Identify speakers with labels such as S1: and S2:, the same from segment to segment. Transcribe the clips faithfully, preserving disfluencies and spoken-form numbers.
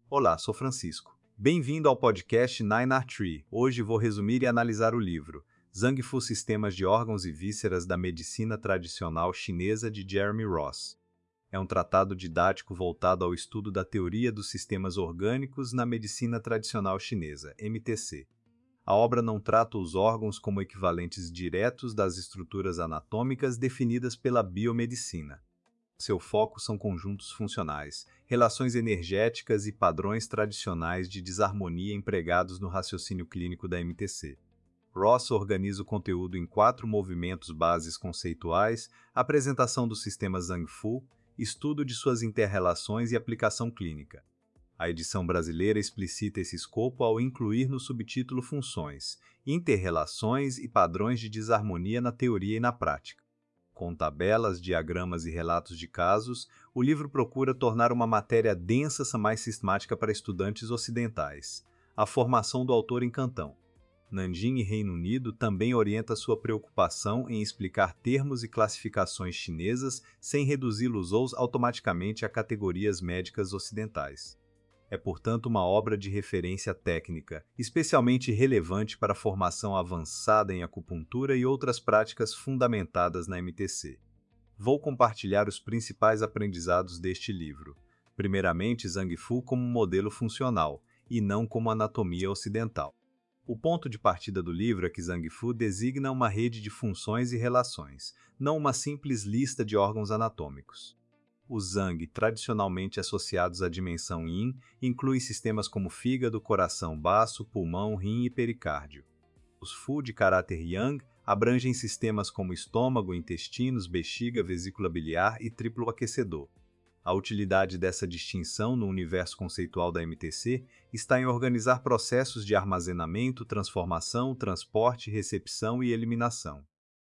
S1: Olá, sou Francisco. Bem-vindo ao podcast Nine R Tree. Hoje vou resumir e analisar o livro Zhang Fu Sistemas de Órgãos e Vísceras da Medicina Tradicional Chinesa de Jeremy Ross. É um tratado didático voltado ao estudo da teoria dos sistemas orgânicos na medicina tradicional chinesa, M T C. A obra não trata os órgãos como equivalentes diretos das estruturas anatômicas definidas pela biomedicina. Seu foco são conjuntos funcionais, relações energéticas e padrões tradicionais de desarmonia empregados no raciocínio clínico da M T C. Ross organiza o conteúdo em quatro movimentos bases conceituais: apresentação do sistema Zhang Fu, estudo de suas interrelações e aplicação clínica. A edição brasileira explicita esse escopo ao incluir no subtítulo funções, interrelações e padrões de desarmonia na teoria e na prática. Com tabelas, diagramas e relatos de casos, o livro procura tornar uma matéria densa mais sistemática para estudantes ocidentais. A formação do autor em Cantão. Nanjing e Reino Unido também orienta sua preocupação em explicar termos e classificações chinesas sem reduzi-los automaticamente a categorias médicas ocidentais. É, portanto, uma obra de referência técnica, especialmente relevante para a formação avançada em acupuntura e outras práticas fundamentadas na M T C. Vou compartilhar os principais aprendizados deste livro. Primeiramente, Zhang Fu como modelo funcional, e não como anatomia ocidental. O ponto de partida do livro é que Zhang Fu designa uma rede de funções e relações, não uma simples lista de órgãos anatômicos. Os Zhang, tradicionalmente associados à dimensão Yin, incluem sistemas como fígado, coração, baço, pulmão, rim e pericárdio. Os Fu, de caráter Yang, abrangem sistemas como estômago, intestinos, bexiga, vesícula biliar e triplo aquecedor. A utilidade dessa distinção no universo conceitual da M T C está em organizar processos de armazenamento, transformação, transporte, recepção e eliminação.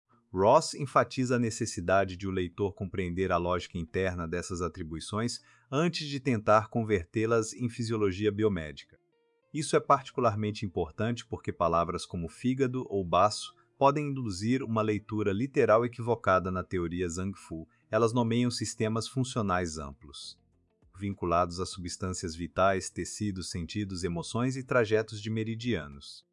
S1: Ross enfatiza a necessidade de o leitor compreender a lógica interna dessas atribuições antes de tentar convertê-las em fisiologia biomédica. Isso é particularmente importante porque palavras como fígado ou baço podem induzir uma leitura literal equivocada na teoria Zhang Fu. Elas nomeiam sistemas funcionais amplos, vinculados a substâncias vitais, tecidos, sentidos, emoções e trajetos de meridianos.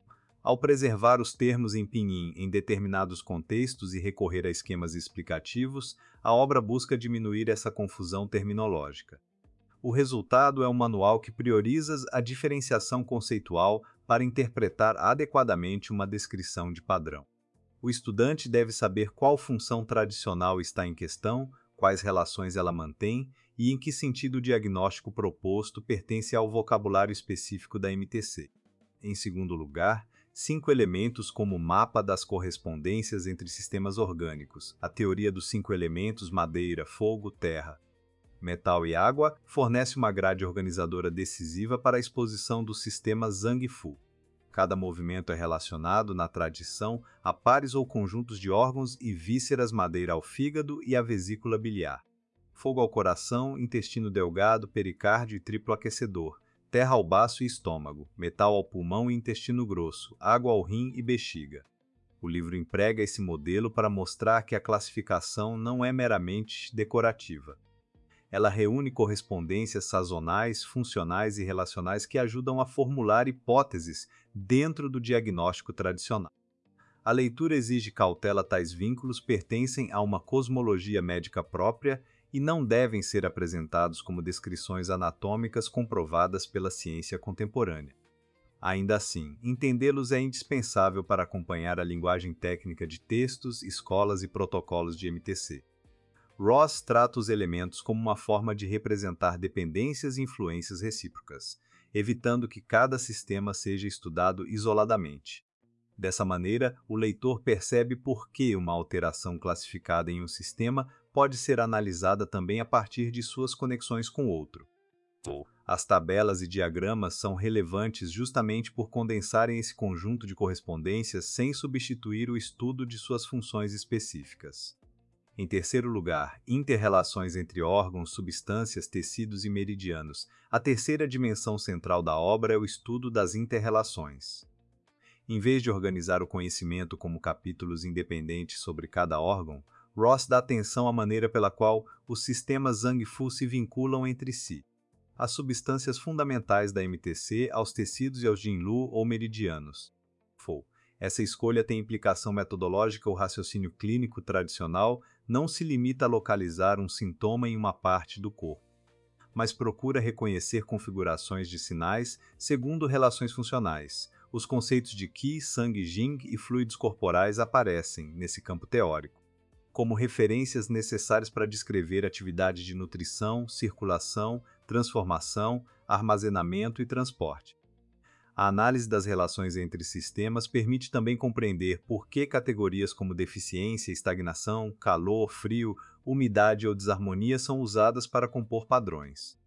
S1: Ao preservar os termos em pinyin em determinados contextos e recorrer a esquemas explicativos, a obra busca diminuir essa confusão terminológica. O resultado é um manual que prioriza a diferenciação conceitual para interpretar adequadamente uma descrição de padrão. O estudante deve saber qual função tradicional está em questão, quais relações ela mantém e em que sentido o diagnóstico proposto pertence ao vocabulário específico da M T C. Em segundo lugar, cinco elementos como o mapa das correspondências entre sistemas orgânicos, a teoria dos cinco elementos madeira, fogo, terra, metal e água, fornece uma grade organizadora decisiva para a exposição do sistema Zhang Fu. Cada movimento é relacionado, na tradição, a pares ou conjuntos de órgãos e vísceras madeira ao fígado e à vesícula biliar, fogo ao coração, intestino delgado, pericárdio e triplo aquecedor, terra ao baço e estômago, metal ao pulmão e intestino grosso, água ao rim e bexiga. O livro emprega esse modelo para mostrar que a classificação não é meramente decorativa. Ela reúne correspondências sazonais, funcionais e relacionais que ajudam a formular hipóteses dentro do diagnóstico tradicional. A leitura exige cautela, tais vínculos pertencem a uma cosmologia médica própria e não devem ser apresentados como descrições anatômicas comprovadas pela ciência contemporânea. Ainda assim, entendê-los é indispensável para acompanhar a linguagem técnica de textos, escolas e protocolos de M T C. Ross trata os elementos como uma forma de representar dependências e influências recíprocas, evitando que cada sistema seja estudado isoladamente. Dessa maneira, o leitor percebe por que uma alteração classificada em um sistema pode ser analisada também a partir de suas conexões com outro. As tabelas e diagramas são relevantes justamente por condensarem esse conjunto de correspondências sem substituir o estudo de suas funções específicas. Em terceiro lugar, interrelações entre órgãos, substâncias, tecidos e meridianos. A terceira dimensão central da obra é o estudo das interrelações. Em vez de organizar o conhecimento como capítulos independentes sobre cada órgão, Ross dá atenção à maneira pela qual os sistemas Zhang Fu se vinculam entre si. as substâncias fundamentais da M T C aos tecidos e aos Jinlu ou meridianos. F O. Essa escolha tem implicação metodológica. O raciocínio clínico tradicional não se limita a localizar um sintoma em uma parte do corpo, mas procura reconhecer configurações de sinais segundo relações funcionais. Os conceitos de Qi, Sangue, Jing e fluidos corporais aparecem, nesse campo teórico, como referências necessárias para descrever atividades de nutrição, circulação, transformação, armazenamento e transporte. A análise das relações entre sistemas permite também compreender por que categorias como deficiência, estagnação, calor, frio, umidade ou desarmonia são usadas para compor padrões,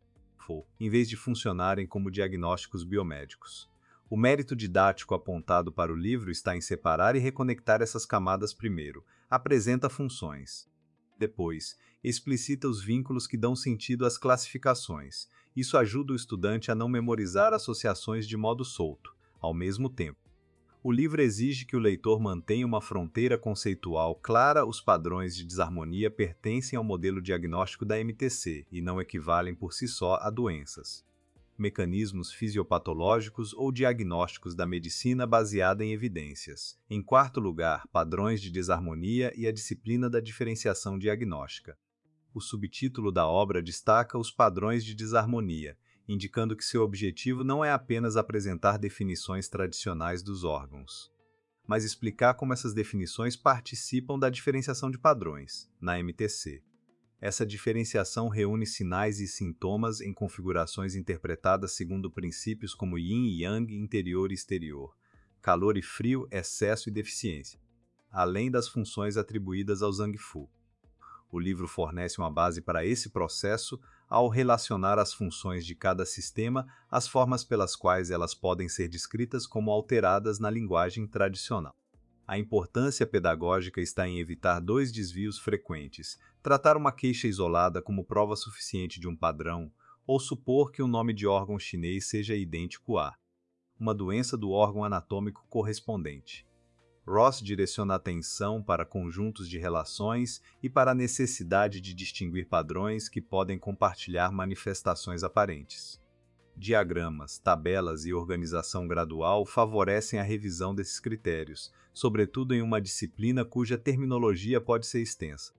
S1: em vez de funcionarem como diagnósticos biomédicos. O mérito didático apontado para o livro está em separar e reconectar essas camadas primeiro. Apresenta funções. Depois, explicita os vínculos que dão sentido às classificações. Isso ajuda o estudante a não memorizar associações de modo solto. Ao mesmo tempo, o livro exige que o leitor mantenha uma fronteira conceitual clara. Os padrões de desarmonia pertencem ao modelo diagnóstico da M T C e não equivalem por si só a doenças, mecanismos fisiopatológicos ou diagnósticos da medicina baseada em evidências. Em quarto lugar, padrões de desarmonia e a disciplina da diferenciação diagnóstica. O subtítulo da obra destaca os padrões de desarmonia, indicando que seu objetivo não é apenas apresentar definições tradicionais dos órgãos, mas explicar como essas definições participam da diferenciação de padrões, na M T C. Essa diferenciação reúne sinais e sintomas em configurações interpretadas segundo princípios como Yin e Yang, interior e exterior, calor e frio, excesso e deficiência, além das funções atribuídas ao Zhang Fu. O livro fornece uma base para esse processo ao relacionar as funções de cada sistema às formas pelas quais elas podem ser descritas como alteradas na linguagem tradicional. A importância pedagógica está em evitar dois desvios frequentes: tratar uma queixa isolada como prova suficiente de um padrão, ou supor que o nome de órgão chinês seja idêntico a uma doença do órgão anatômico correspondente. Ross direciona a atenção para conjuntos de relações e para a necessidade de distinguir padrões que podem compartilhar manifestações aparentes. Diagramas, tabelas e organização gradual favorecem a revisão desses critérios, sobretudo em uma disciplina cuja terminologia pode ser extensa.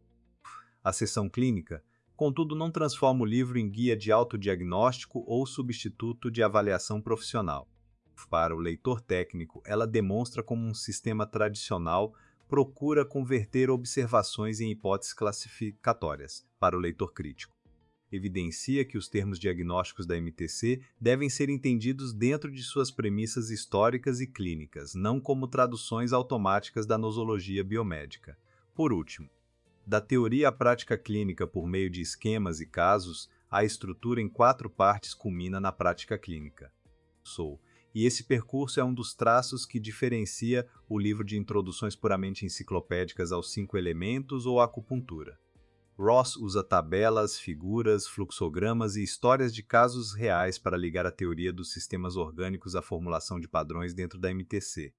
S1: A seção clínica, contudo, não transforma o livro em guia de autodiagnóstico ou substituto de avaliação profissional. Para o leitor técnico, ela demonstra como um sistema tradicional procura converter observações em hipóteses classificatórias. Para o leitor crítico, evidencia que os termos diagnósticos da M T C devem ser entendidos dentro de suas premissas históricas e clínicas, não como traduções automáticas da nosologia biomédica. Por último, da teoria à prática clínica por meio de esquemas e casos, a estrutura em quatro partes culmina na prática clínica. Sou. E esse percurso é um dos traços que diferencia o livro de introduções puramente enciclopédicas aos cinco elementos ou acupuntura. Ross usa tabelas, figuras, fluxogramas e histórias de casos reais para ligar a teoria dos sistemas orgânicos à formulação de padrões dentro da M T C.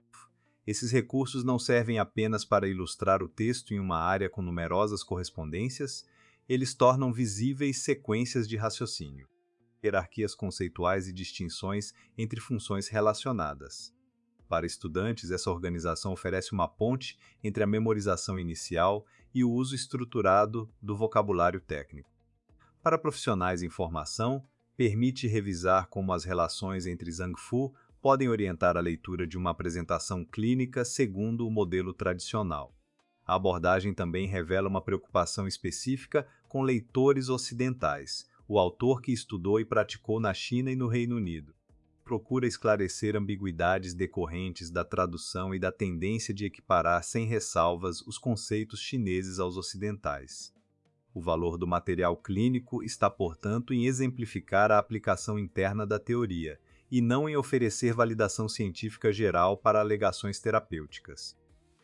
S1: Esses recursos não servem apenas para ilustrar o texto em uma área com numerosas correspondências, eles tornam visíveis sequências de raciocínio, hierarquias conceituais e distinções entre funções relacionadas. Para estudantes, essa organização oferece uma ponte entre a memorização inicial e o uso estruturado do vocabulário técnico. Para profissionais em formação, permite revisar como as relações entre Zhang Fu podem orientar a leitura de uma apresentação clínica segundo o modelo tradicional. A abordagem também revela uma preocupação específica com leitores ocidentais, o autor que estudou e praticou na China e no Reino Unido. Procura esclarecer ambiguidades decorrentes da tradução e da tendência de equiparar sem ressalvas os conceitos chineses aos ocidentais. O valor do material clínico está, portanto, em exemplificar a aplicação interna da teoria, e não em oferecer validação científica geral para alegações terapêuticas.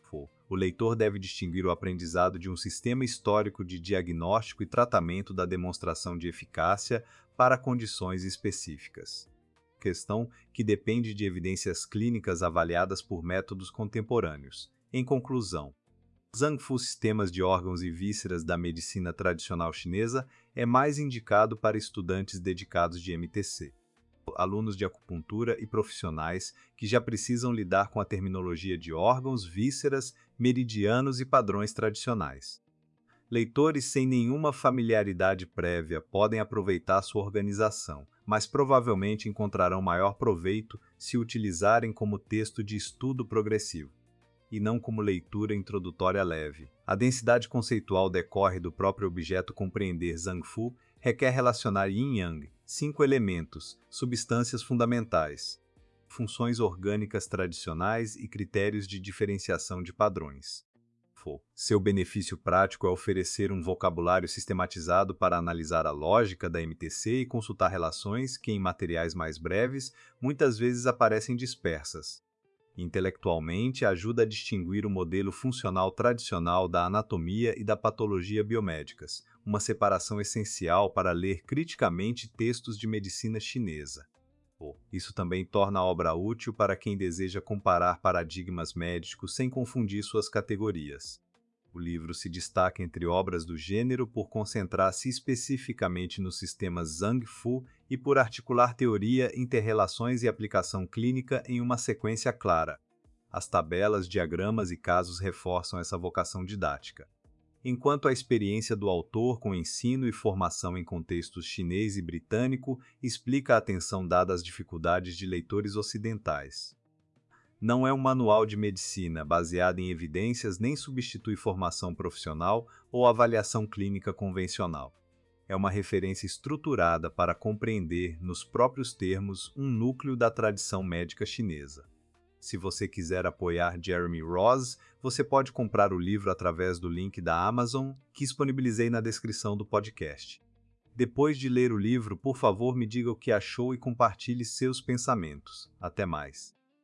S1: O leitor deve distinguir o aprendizado de um sistema histórico de diagnóstico e tratamento da demonstração de eficácia para condições específicas, questão que depende de evidências clínicas avaliadas por métodos contemporâneos. Em conclusão, Zhang Fu Sistemas de Órgãos e Vísceras da Medicina Tradicional Chinesa é mais indicado para estudantes dedicados de M T C, alunos de acupuntura e profissionais que já precisam lidar com a terminologia de órgãos, vísceras, meridianos e padrões tradicionais. Leitores sem nenhuma familiaridade prévia podem aproveitar sua organização, mas provavelmente encontrarão maior proveito se utilizarem como texto de estudo progressivo, e não como leitura introdutória leve. A densidade conceitual decorre do próprio objeto compreender Zhang Fu, requer relacionar Yin Yang, cinco elementos, substâncias fundamentais, funções orgânicas tradicionais e critérios de diferenciação de padrões. Seu benefício prático é oferecer um vocabulário sistematizado para analisar a lógica da M T C e consultar relações que, em materiais mais breves, muitas vezes aparecem dispersas. Intelectualmente, ajuda a distinguir o modelo funcional tradicional da anatomia e da patologia biomédicas, uma separação essencial para ler criticamente textos de medicina chinesa. Isso também torna a obra útil para quem deseja comparar paradigmas médicos sem confundir suas categorias. O livro se destaca entre obras do gênero por concentrar-se especificamente nos sistemas Zhang Fu e por articular teoria, interrelações e aplicação clínica em uma sequência clara. As tabelas, diagramas e casos reforçam essa vocação didática, enquanto a experiência do autor com ensino e formação em contextos chinês e britânico explica a atenção dada às dificuldades de leitores ocidentais. Não é um manual de medicina baseado em evidências nem substitui formação profissional ou avaliação clínica convencional. É uma referência estruturada para compreender, nos próprios termos, um núcleo da tradição médica chinesa. Se você quiser apoiar Jeremy Ross, você pode comprar o livro através do link da Amazon, que disponibilizei na descrição do podcast. Depois de ler o livro, por favor, me diga o que achou e compartilhe seus pensamentos. Até mais!